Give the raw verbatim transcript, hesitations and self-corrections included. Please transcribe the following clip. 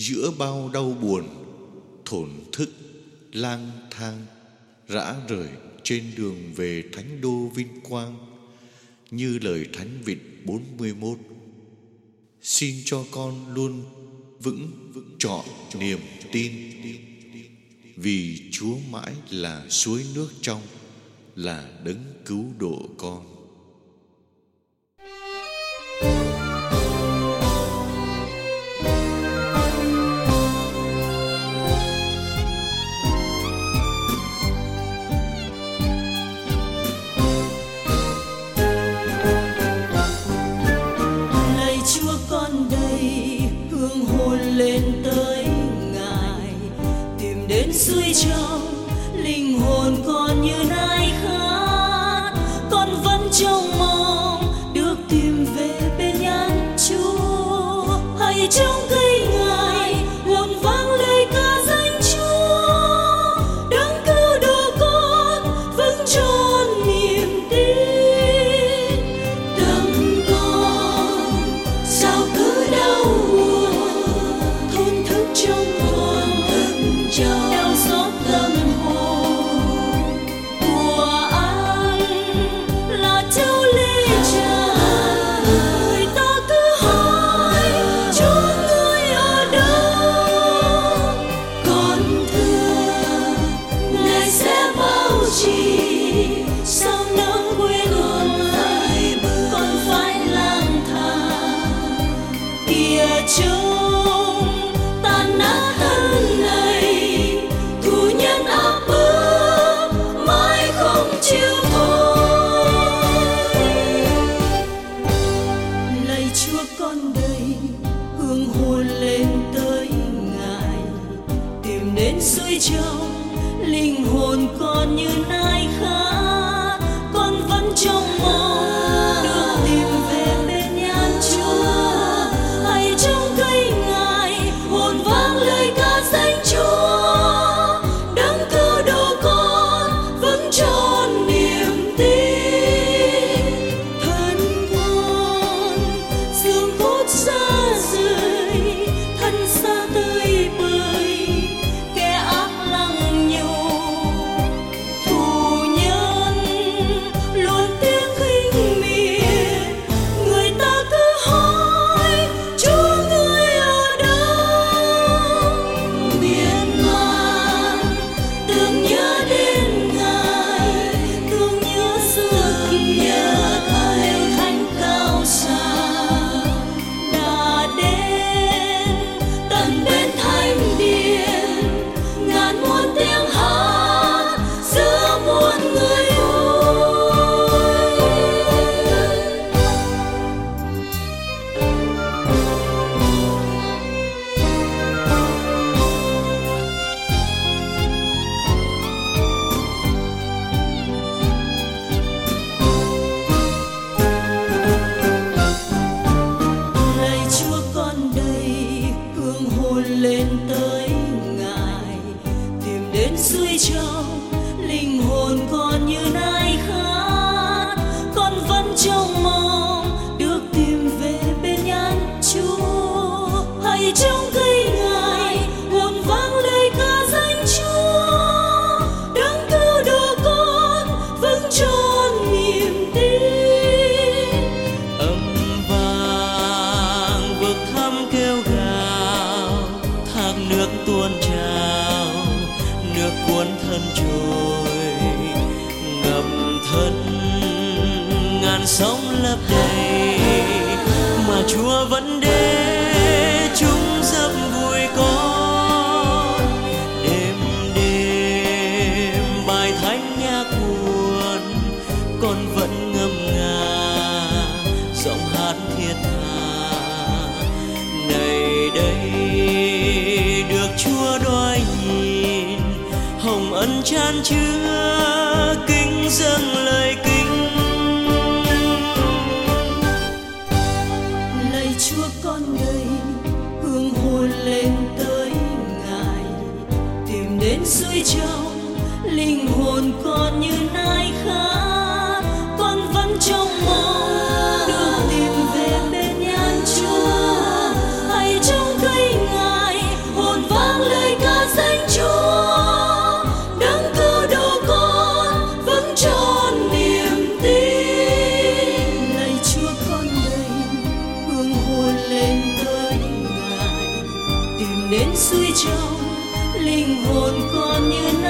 Giữa bao đau buồn, thổn thức, lang thang, rã rời trên đường về thánh đô vinh quang, như lời Thánh Vịnh bốn mươi mốt: xin cho con luôn vững trọn niềm tin, vì Chúa mãi là suối nước trong, là đấng cứu độ con. Lên tới Ngài, tìm đến suối trong linh hồn con như nai khát. Con vẫn trông mong được tìm về bên nhan Chúa. Hãy trong cây Ngài hồn vang lời ca danh Chúa, đấng cứu độ con vững tròn niềm tin. Tâm con sao cứ đau trong hồn thức đau xót tâm hồn của anh là theo lẽ tràn. Người ta cứ hỏi Chúa ngươi ở đâu, con thưa Ngài sẽ bảo trì. Sao nỡ quên Ngài, con phải lang thang kia trông suối trong linh hồn con như nai khát. Con vẫn trông mong được tìm về bên nhan Chúa. Hãy trong cây Ngài hồn vang lời ca danh Chúa, đấng cứu độ con vững tròn niềm tin. Thân con xương cốt xa rời, thân xa tơi bời, lên tới Ngài, tìm đến suối trong linh hồn con như nai khát. Con vẫn trông mong được tìm về bên nhan Chúa. Hãy trong cây Ngài hồn vang lời ca danh Chúa, đấng cứu độ con vững tròn niềm tin. Âm vang vực thẳm kêu gào, thác nước tuôn trào, nước cuốn thân trôi, ngập thân ngàn sóng lấp đầy, mà Chúa vẫn để chúng giấc vui con. Đêm đêm bài thánh nhạc buồn, con vẫn ngâm nga giọng hát thiết tha. Này đây được Chúa đoái nhìn, hồng ân chan chứa kính dâng lời kính. Lạy Chúa con đây hương hồn lên tới Ngài, tìm đến suối trong linh hồn con như nai khát. Con vẫn trông mong được tìm về bên nhan Chúa. Hãy trong cây Ngài xuôi trong linh hồn còn như